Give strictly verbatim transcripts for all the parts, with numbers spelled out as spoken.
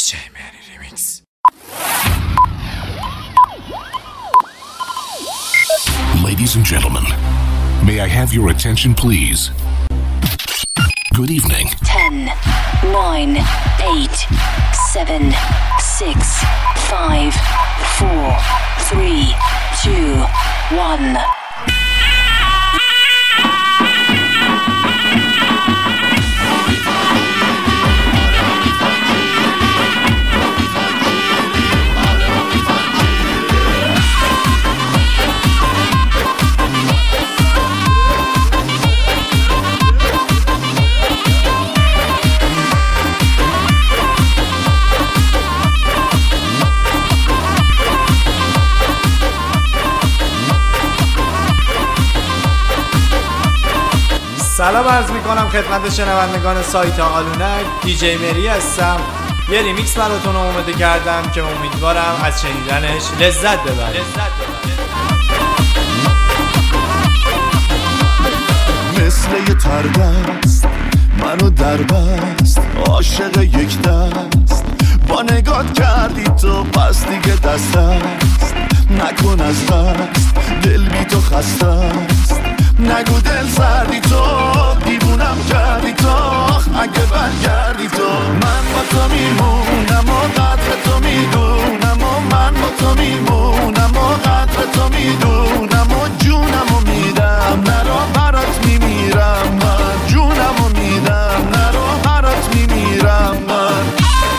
J Mary Remix. Ladies and gentlemen, may I have your attention please? Good evening. ten, nine, eight, seven, six, five, four, three, two, one. سلام عرض میکنم خدمت شنوندگان سایت آلونک. دیجی مری هستم. یه ریمیکس براتون آماده کردم که امیدوارم از شنیدنش لذت ببرید. مثل یه تردست منو در بست، عاشق یک دست با نگات کردی تو، پس دیگه دست هست نکن از دست، دل بی تو خسته است، نگو دل سردی تو، دیوونم کردی تو، اگه برگردی تو من با تو میمونم و قدر تو میدونم، و من با تو میمونم و قدر تو میدونم، و جونم و میدم نرو برات میمیرم، من جونم و میدم نرو برات میمیرم من.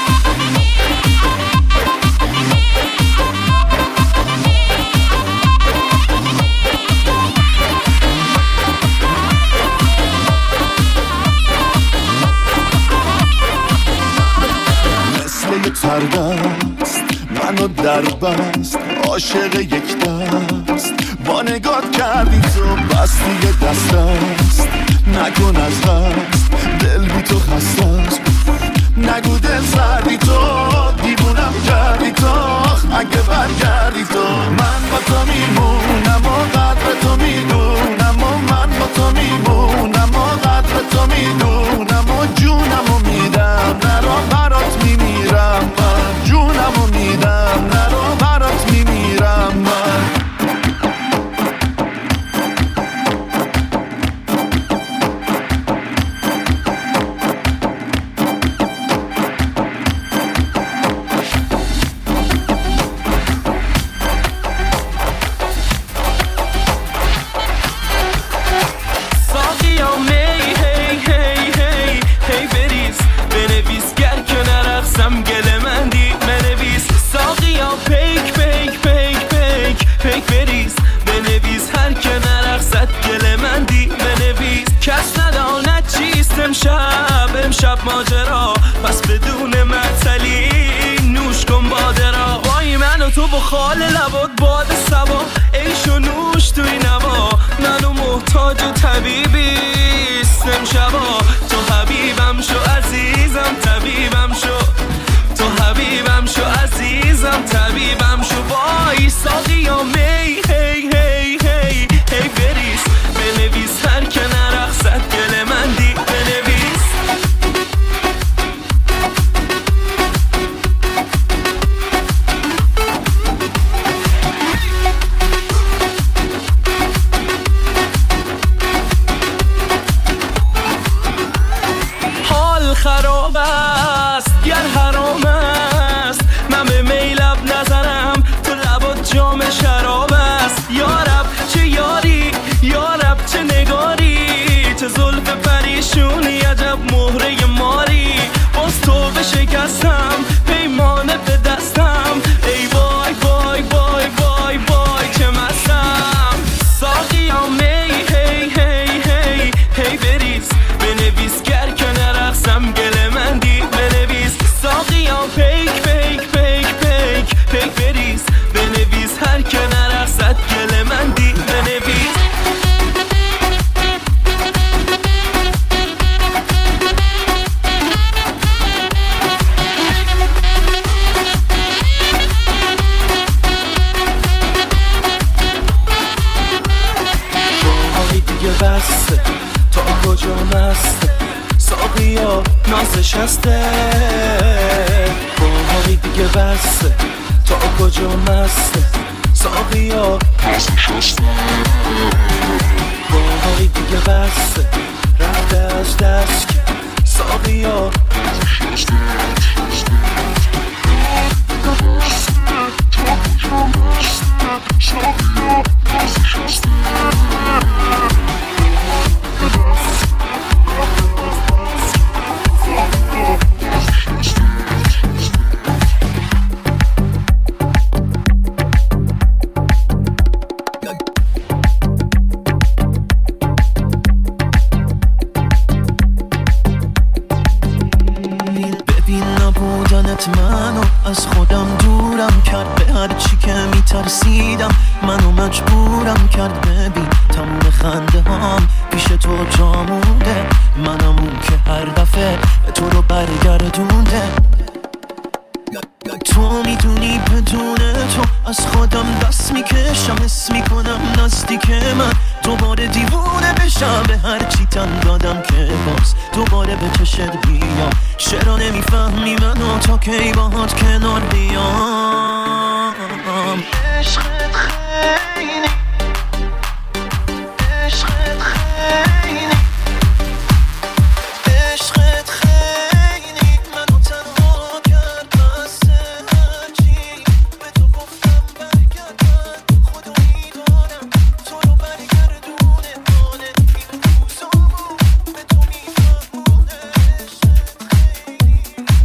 تردست منو در بست، عاشق یک دست با نگات کردی تو، بس دیگه دست است نکن از دست، دل بی تو خسته است، نگو دل سردی تو، دیوونم کردی تو، اگه برگردی تو من با تو میمونم و قدر تو میدونم، و من با تو میمونم و قدر تو میدونم، و جونم و میدم نرو برات میمیرم من، جونم و میدم نرو برات میمیرم من. امشب امشب ماجرا، پس بدون معطلی نوش کن باده را، وای من و تو با خال لبات باد سبا، عیش و نوش توی نوا، منو محتاج طبیبیست امشبا، تو حبیبم شو عزیزم طبیبم شو، تو حبیبم شو عزیزم طبیبم شو، وای ساقی یا می هی هی هی هی بریز بنویس هر که نرقصد گل من دی بنویس. حال خراب است گر حرام است، من به می لب نزنم تو لبات جام شراب است، یارب چه یاری یارب چه نگاری، چه زلف پریشونی عجب مهره ماری، باز تو به شکستم پیمانه به دستم، ای وای وای وای وای وای چه مستم، ساقیا می هی هی هی هی بریز بنویس گر که نرقصم گل من دی بنویس، ساقیا پیک پیک پیک پیک پیک بریز بنویس هر که نرقصد گل من دی بنویس. بسته تا کجا مسته، ساقیا نازش هسته، با باقی دیگه بسته تا کجا مسته ساقیا باقی دیگه بسته رفته از دست ساقیا منو از خودم دورم کرد به هر چی که میترسیدم منو مجبورم کرد ببین تمام خنده هام پیش تو جامونده منم اون که هر دفعه تو رو برگردونده تو میدونی بدون تو از خودم دست میکشم حس میکنم نزدیک من دوباره دیوونه بشم به هر چی تن دادم که باز دوباره به چشت بیام چرا نمیفهمی منو تا کی باهات کنار بیام عشقت خیلی عشقت خیلی عشقت خیلی منو تنها کرد بسته هرچی به تو گفتم برگردم خدا میدانم تو رو برگردونه آنه این روزامو به تو میفهمونه عشقت خیلی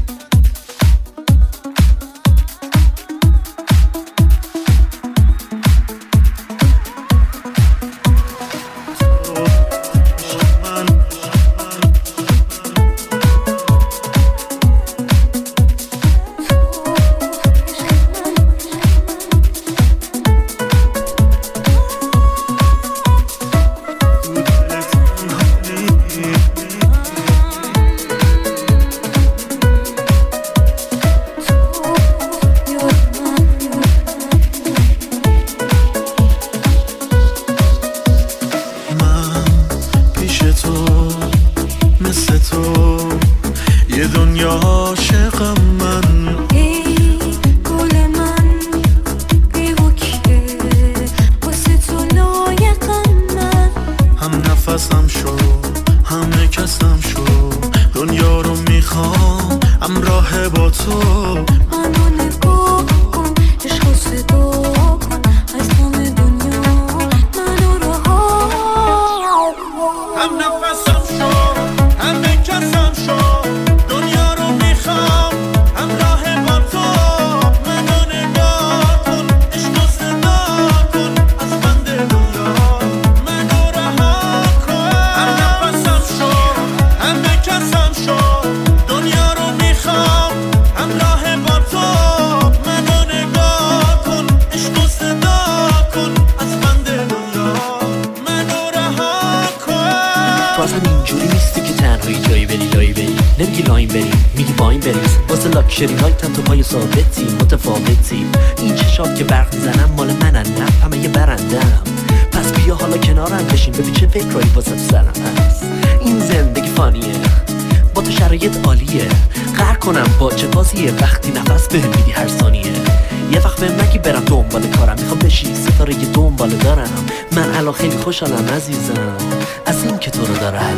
شری لایتم تو پای ثابتی متفاوتی این چشات که برق میزنم مال منن نه همه یه برندم پس بیا حالا کنارم بشین ببین چه فکرایی واسه تو سرم هست این زندگی فانیه با تو شرایط عالیه قهر کنم با چه بازیه وقتی نفس بهم میدی هر ثانیه یه وقت بهم نگی برم دنبال کارم میخوام بشی ستاره یه دنبال دارم من الان خیلی خوشحالم عزیزم از این که تو رو دارم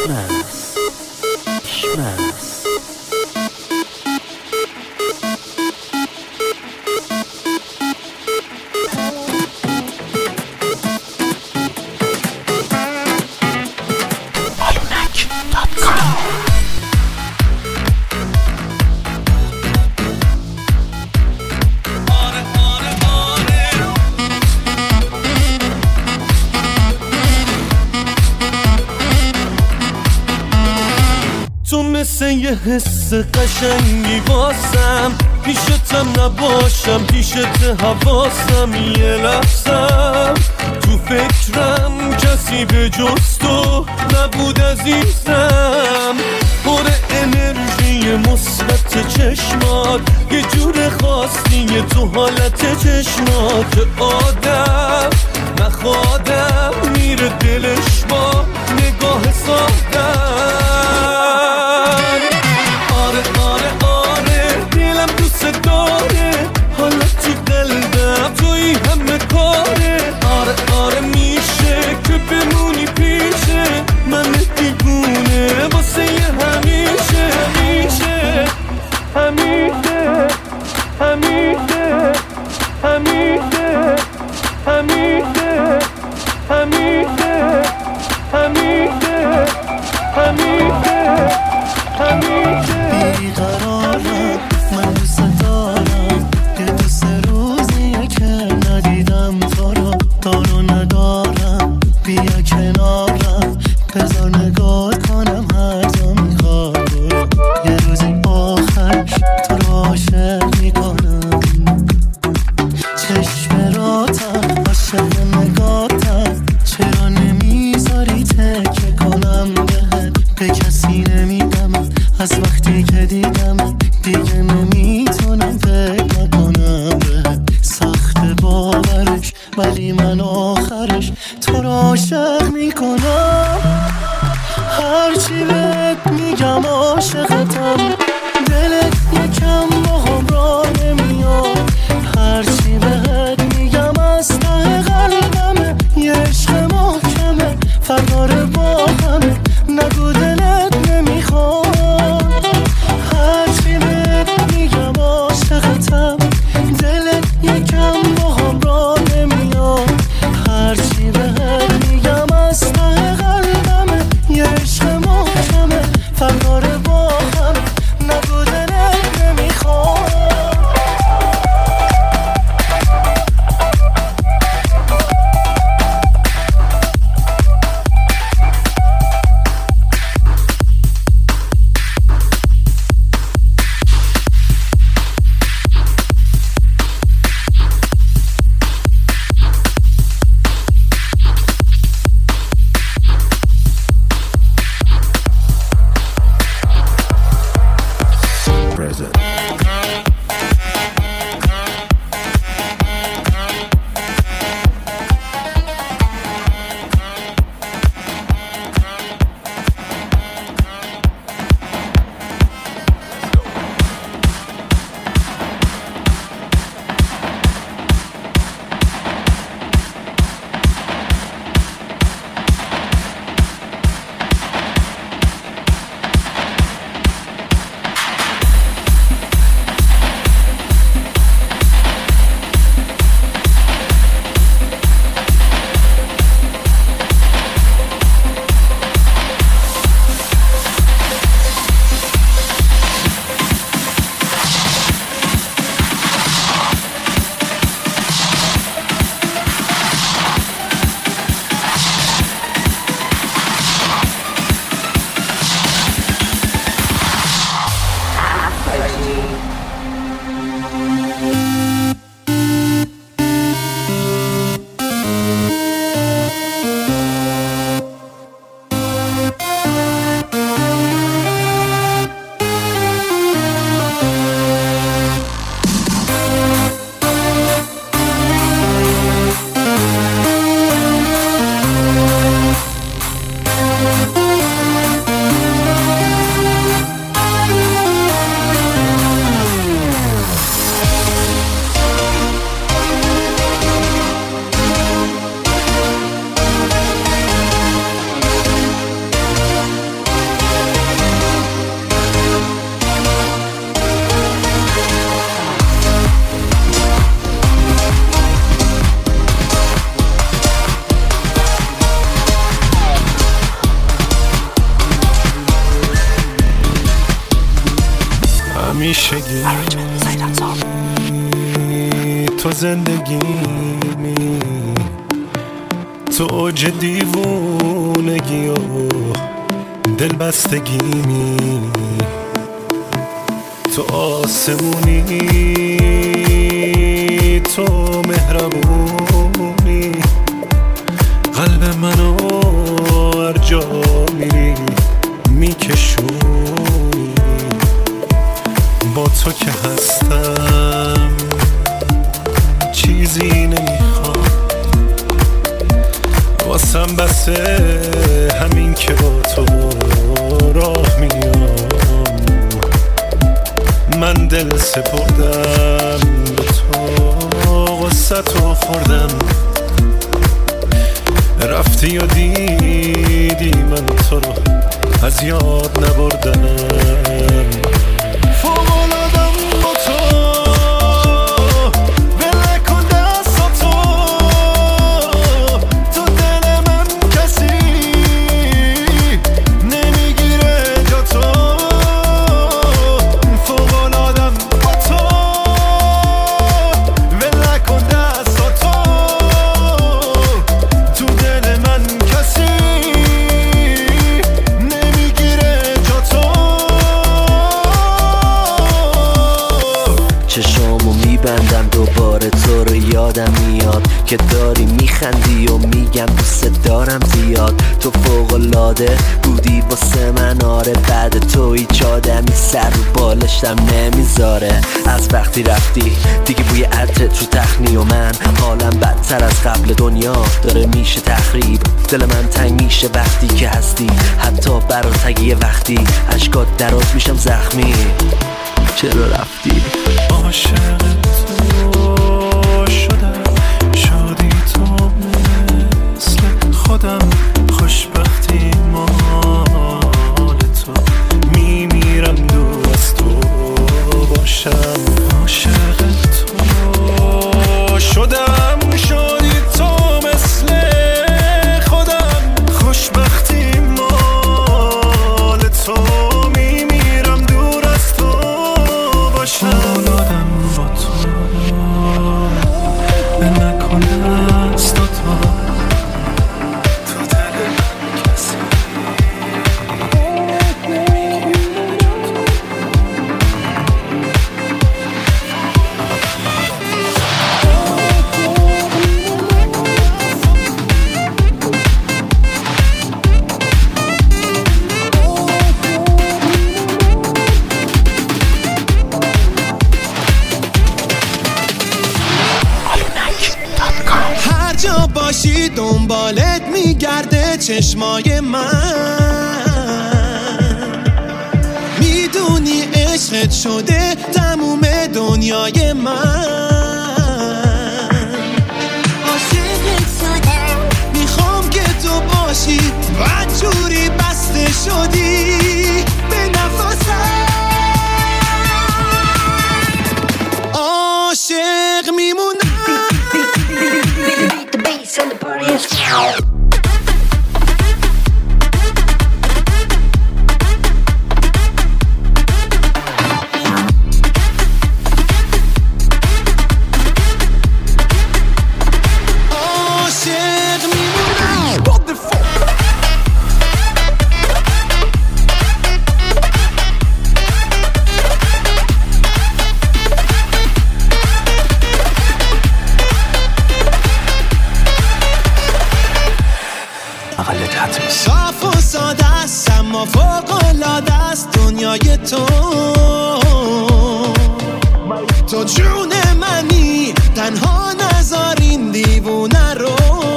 شمس شمس مثل یه حس قشنگی واسم پیشتم نباشم پیشت حواسم یه لحظم تو فکرم کسی به جز تو نبود عزیزم پر انرژی مثبت چشمات یه جور خاصیه تو حالت چشمات آدم نخوادم میره دلش با نگاه سادم آره آره آره دلم دوست دیگه نمیتونم فکر نکنم بهت، سخت باورش ولی من آخرش تو را عاشق میکنم. هرچی بهت میگم عاشقتم، دلت یکم باهم را نمیاد. هرچی بهت میگم از ته قلبمه، یه عشق محکمه فردار با همه، نگو دلت نمیخواد. هرچی بهت میگم عاشقتم، دلت یکم باهم را نمیاد. هرچی بهت میگم از ته قلبمه، یه عشق محکمه فردار با همه، نگو دلت نمیخواد. همیشگی تو زندگیمی، تو اوج دیوونگی و دلبستگیمی، تو آسمونی تو مهربونی، قلب منو هر جا میری میکشونی. با تو که هستم چیزی نمیخوام، واسم بسه همین که با تو راه میام. من دل سپردم به تو، غصه تو خوردم، رفتی و دیدی من تو رو از یاد نبردم. یادم میاد که داری میخندی و میگم دوست دارم زیاد. تو فوق‌العاده بودی تویی واسه من آره بعد تو هیچ آدمی سر رو بالشتم نمیذاره. از وقتی رفتی دیگه بوی عطرت رو تخنی و من حالم بدتر از قبل دنیا داره میشه تخریب. دل من تنگ میشه وقتی که هستی حتی برات یه وقتی عشقات درات میشم زخمی. چرا رفتی؟ عاشق تو شدم شدی تو مثل خودم خوشبختی مال تو میمیرم دور از تو باشم. عاشق تو شدم شدی تو مثل خودم خوشبختی مال تو میمیرم دور از تو باشم. آدم با تو به نکنه از تو تو تو دل کسی هر جا باشی دنبالت میگرده چشمای من، میدونی عشقت شده تموم دنیای من. عاشقت شدم میخوام که تو باشی و جوری بسته شدی به نفسم. عاشق میمونم. The bass and the party is loud. عاشق میمونم. What the fuck؟ صاف و ساده است اما فوق العاده است دنیای تو. تو جون منی تنها نذار این دیوونه رو.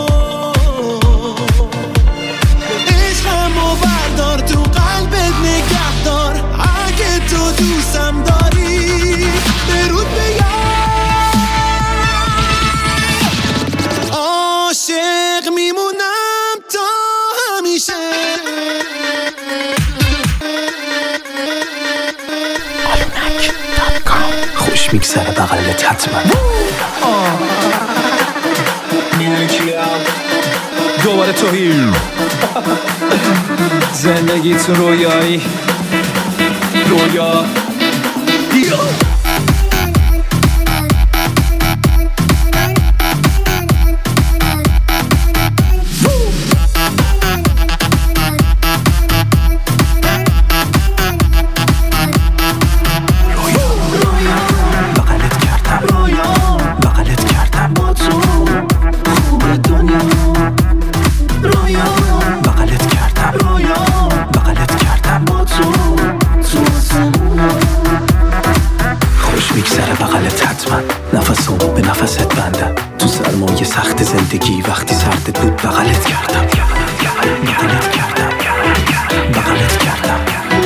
عشقمو بردار تو قلبت نگهدار اگه تو دوستم داری درود بیار. عاشق میمونم تا همیشه. خوش میگذره بغلت حتما. میدونی کیم؟ دوباره توهی. زندگیتون رویایی رویا نفسم به نفست بندم تو سرمایه سخت زندگی وقتی سردت بود بغلت کردم بغلت کردم بغلت کردم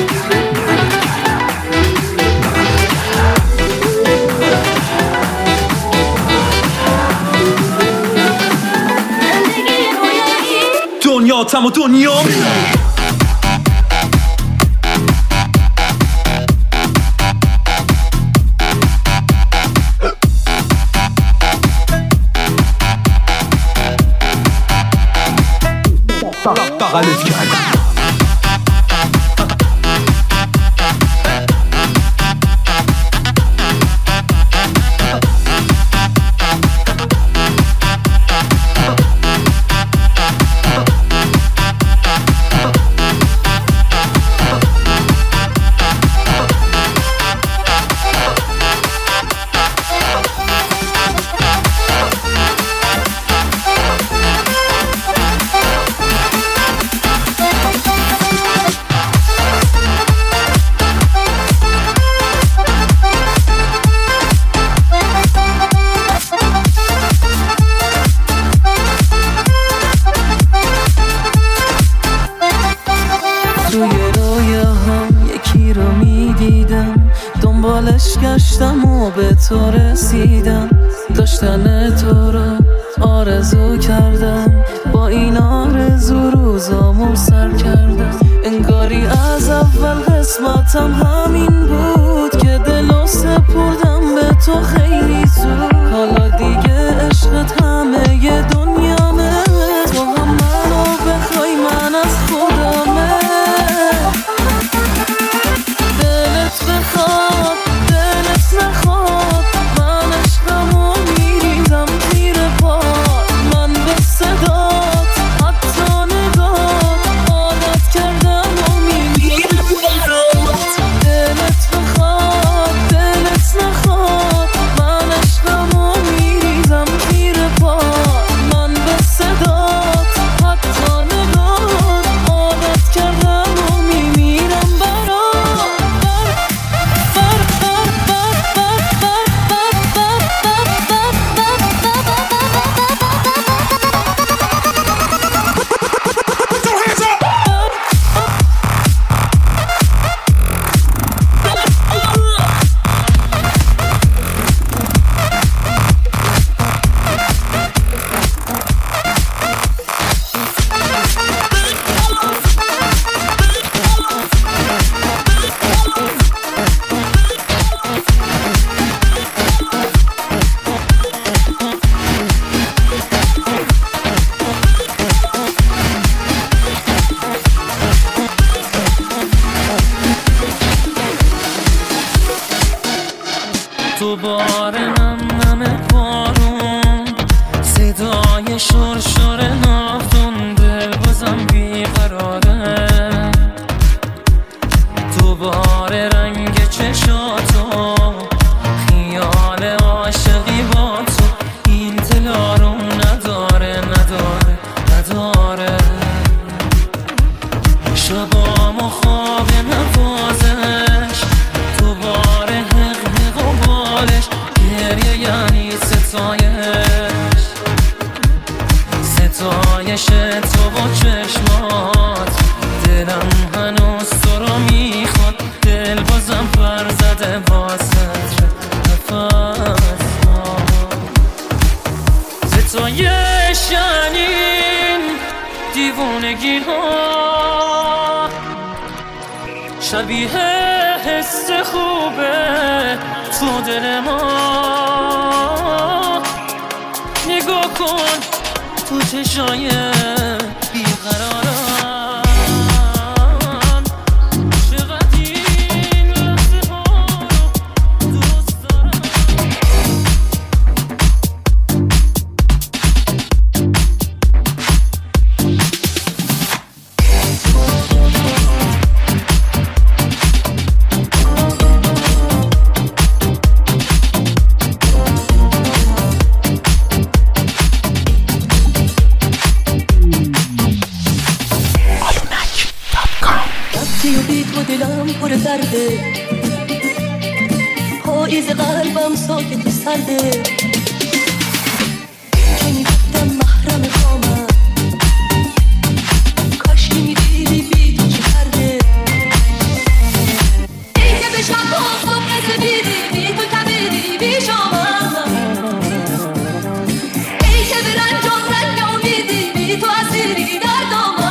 دنیا تم و دنیا بغلت کردم دنبالش گشتم و به تو رسیدم، داشتن تو رو آرزو کردم، با این آرزو روزامو سر کردم. انگاری از اول قسمتم همین بود که دلو سپردم به تو خیلی زود. حالا دیگه عشقت همه ی دنیامه، تو هم منو بخوای من از خودمه. دلت بخواد دلت نخواد، من عشقمو میریزم زیر پات. من به صدات حتی نگات عادت کردم و میمیرم. دلت بخواد دلت نخواد، من عشقمو میریزم زیر پات. من به صدات حتی نگات عادت کردم و میمیرم برات. دوباره نم نم بارون، صدای شور شور نافتون، دل بازم بیقراره. دوباره رنگ چشاتو، خیال عاشقی با تو، این دل آروم نداره نداره نداره. شبام خواب نوازش، دوباره حق حق و بالش، گریه یعنی ستایش، ستایش تو با چشمات. دلم هنوز تو رو میخواد، دل بازم پر زده با سطر نفس. ستایش یعنی دیوونگی ها، شبیه حس خوبه تو دل ما. نگاه کن تو چشای بیقرارم، چقدر این لحظه ها رو دوست دارم. دلم پر درده، پاییز قلبم ساکت و سرده. که میگفتم محرم کامم، کاش که میدیدی بی تو چه کرده. ای که به شب و صبح رسیدی، بی تو کبیدی بی شامم. ای که به رنج و رنگ امیدی، بی تو اسیری در دامم.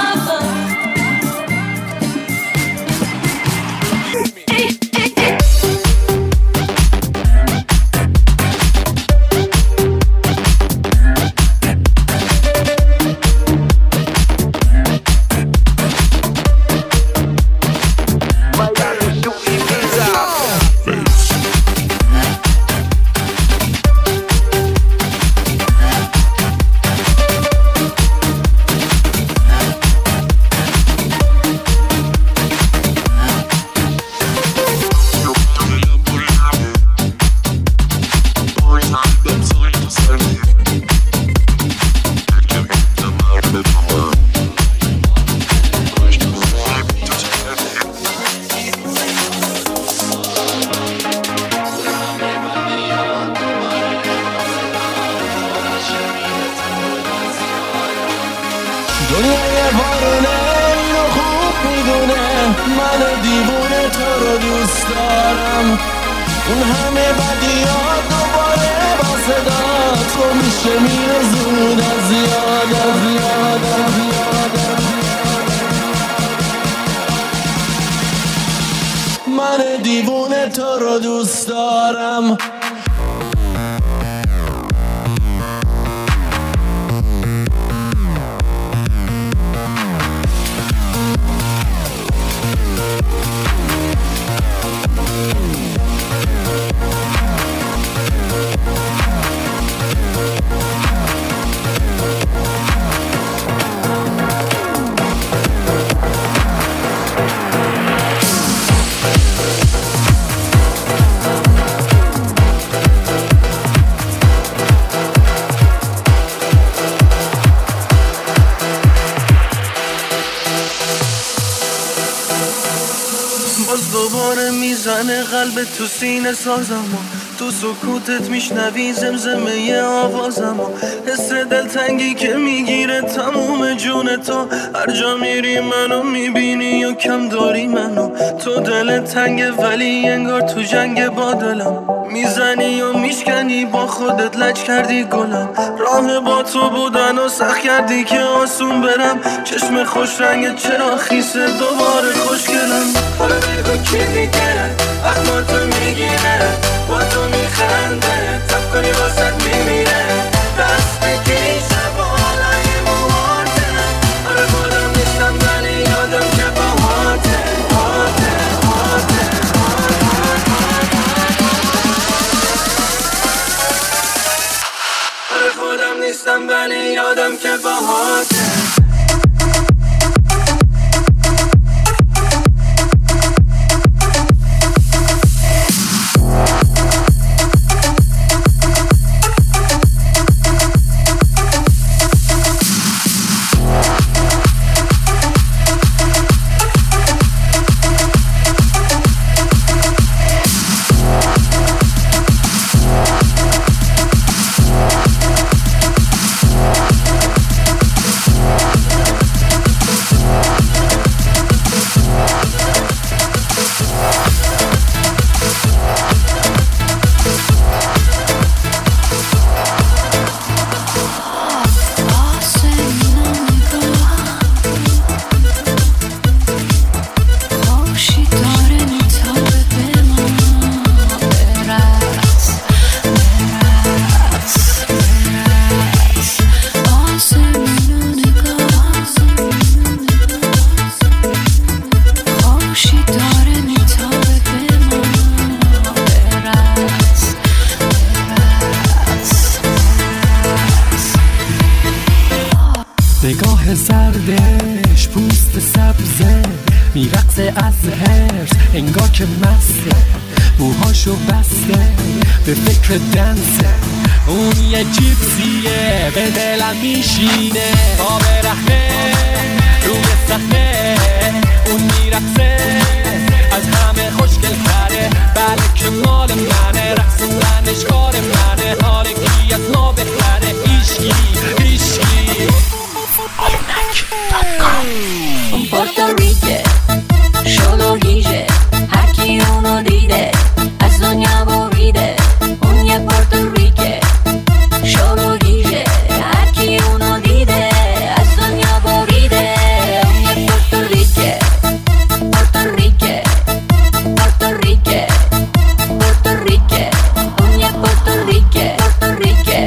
دنیای بارونه اینو خوب میدونه، من دیوونه تو رو دوست دارم. اون همه بدیات دوباره با صدا تو میشه میره زود از یاد از یاد از یاد من دیوونه تو رو دوست دارم. دوباره میزنه قلب تو سینه سازمو، تو سکوتت میشنوی زمزمه آوازمو، حس دلتنگی که میگیره تموم جون تو، هر جا میری منو میبینی یا کم داری منو، تو دل تنگه ولی انگار تو جنگ با دلم، میزنی و میشکنی با خودت لج کردی گلم، راه با تو بودن و سخت کردی که آسون برم، چشم خوش رنگ چرا خیسه دوباره خوشگلم، حالا بگو کی دیگه اخماتو میگیره با تو میخنده تب کنی واسد میمیره دست بگی شب و حالای موارده آره خودم نیستم ولی یادم که با هاته هاته هاته آره خودم نیستم ولی یادم که با هاته. نگاه زردش پوست سبزه میرقصه از هرس انگار که مسته موهاشو بسته به فکر دنسه اون یه جیپسیه به دلم میشینه تا برهنه روی صحنه اون میرقصه از همه خوشگل تره بله که مال منه رقصوندنش کار منه حال کی از ما بهتره ایشکی ایشکی Puerto Rico, solo guille, aquí uno dice, a soña borride, unia Puerto Rico, solo guille, aquí uno dice, a soña borride, unia Puerto Rico, Puerto Rico, Puerto Rico, Puerto Rico, unia Puerto Rico, Puerto Rico.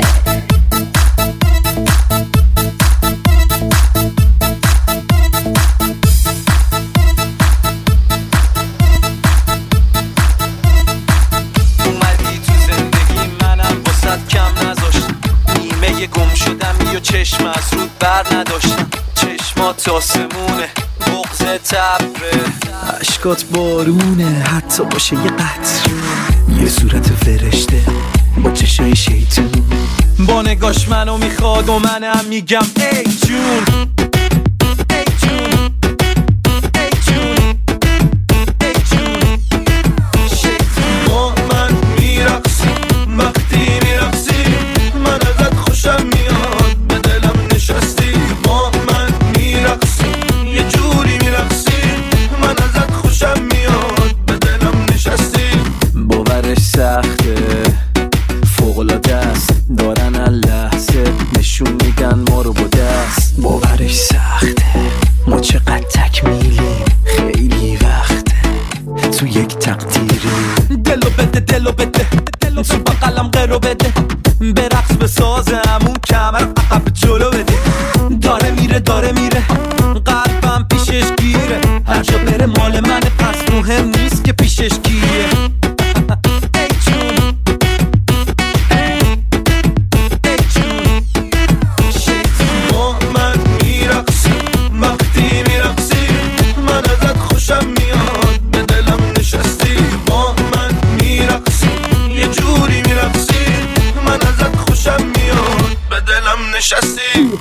گم شدم یا چشم از رود بر نداشتم چشمات آسمونه بغض تبه عشقات بارونه حتی باشه یه قطر یه صورت فرشته با چشای شیطون با نگاش منو میخواد و منم میگم ای جون ای جون ای جون ای جون شیطون با من میرقصی وقتی میرقصی من ازت خوشم میاد به دلم نشستی با من میرقصی یه جوری میرقصی من ازت خوشم میاد به دلم نشستی باورش بده دلو بده تو بقلم قرو بده برقص بسازم اون کمر عقب جلو بده داره میره داره میره قلبم پیشش گیره هر جا بره مال منه پس مهم نیست که پیشش گیره ای جون ای جون شیطون با من میرقصی وقتی میرقصی من ازت خوشم میاد به دلم نشستی با من میرقصی یه جوری میرقصی من ازت خوشم میاد به دلم نشستی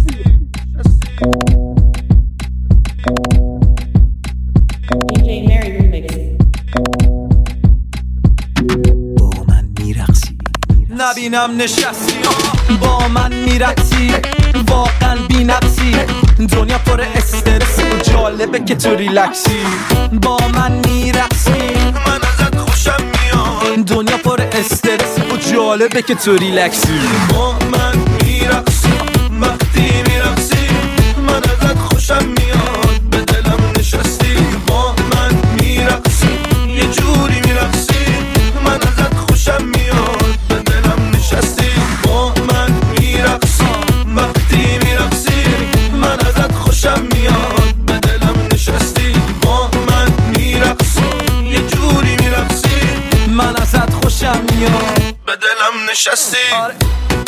نبینم نشستی با من میرقصی واقعا بی نقصی دنیا پر استرس و جالبه که تو ریلکسی با من میرقصی من ازت خوشم میاد دنیا پر استرس و جالبه که تو ریلکسی با من میرقصی وقتی میرقصی من ازت خوشم میاد به دلم نشستی با من میرقصی یه جوری میرقصی من ازت خوشم میاد به دلم نشستی با من میرقصی وقتی میرقصی من ازت خوشم میاد به دلم نشستی با من میرقصی یه جوری میرقصی من ازت خوشم میاد به دلم نشستی